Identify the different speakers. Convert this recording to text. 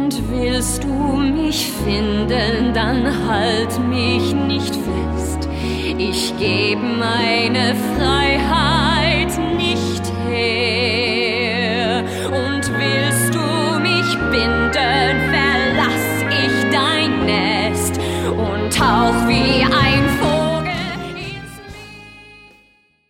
Speaker 1: willst du mich finden, dann halt mich nicht fest. Ich geb meine Freiheit